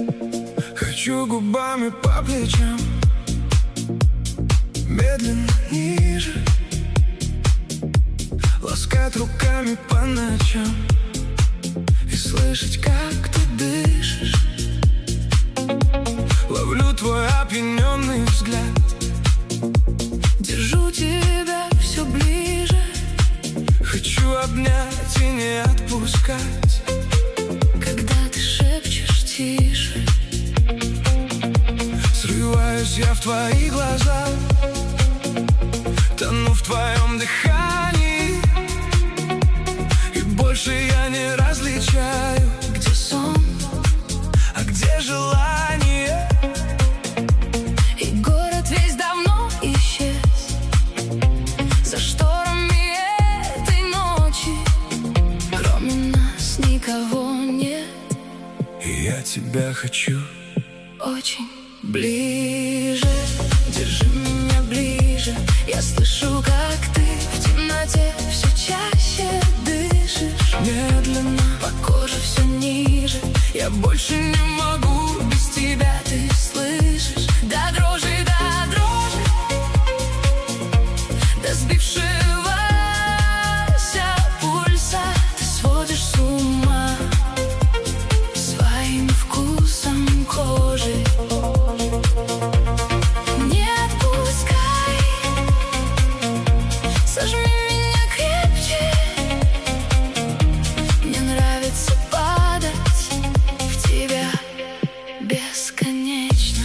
Хочу губами по плечам, медленно ниже, ласкать руками по ночам и слышать, как ты дышишь. Ловлю твой опьяненный взгляд, держу тебя все ближе. Хочу обнять и не отпускать, когда ты шепчешь тише. Срываюсь я в твои глаза, тону в твоем дыхании, и больше я не различаю, где сон, а где желание. и город весь давно исчез за шторами этой ночи. Кроме нас никого нет, И я тебя хочу очень ближе. Держи меня ближе, я слышу, как ты в темноте все чаще дышишь. медленно, По коже все ниже, я больше не могу без тебя. ты слышишь? До дрожи, до сбившегося пульса. Ты сводишь с ума своим вкусом кожи. Не отпускай, сожми меня крепче. Мне нравится падать в тебя бесконечно.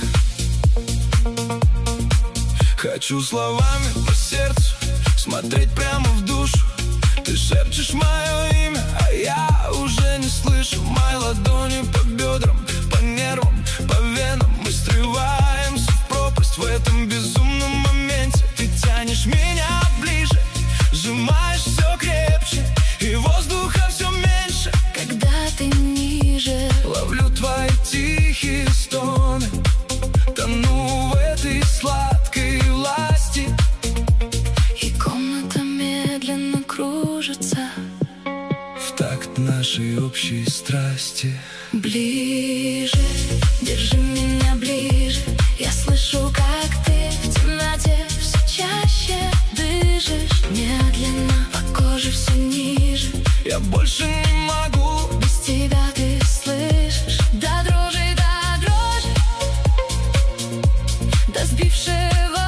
Хочу словами по сердцу смотреть прямо в душу. Ты шепчешь мое имя, а я уже не слышу. Мои ладони по бедрам, по нервам, по венам. Мы срываемся в пропасть в этом безумном моменте. Ты тянешь меня ближе, сжимаешь все крепче, и воздуха все меньше. Когда ты ниже, Ловлю твои тихие стоны, тону в этой сладкой власти. и комната медленно кружится В такт нашей общей страсти. ближе. Держи меня ближе, я слышу, как ты в темноте все чаще дышишь. Медленно по коже все ниже, Я больше не могу. без тебя. Ты слышишь? До дрожи, до сбившегося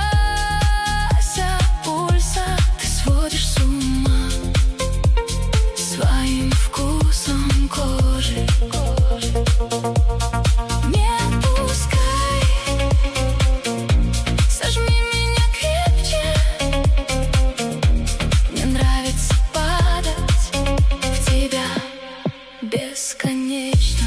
пульса. Ты сводишь с ума своим вкусом кожи. Не отпускай, сожми меня крепче. Мне нравится падать в тебя бесконечно.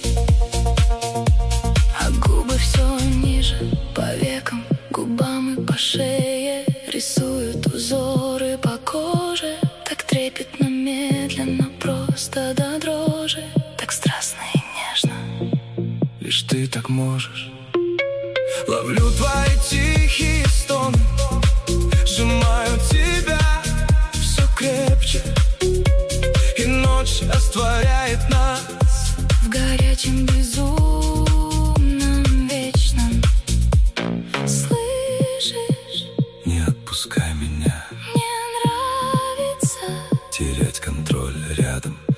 А губы все ниже, по векам, губам и по шее рисуют узоры по коже. Так трепетно, медленно, просто до дрожи. Так страстно и нежно. Лишь ты так можешь. Ловлю твои тихие стоны, сжимаю тебя все крепче, и ночь растворяет нас В горячем безумном вечном. Слышишь? Не отпускай меня, Мне нравится терять контроль рядом.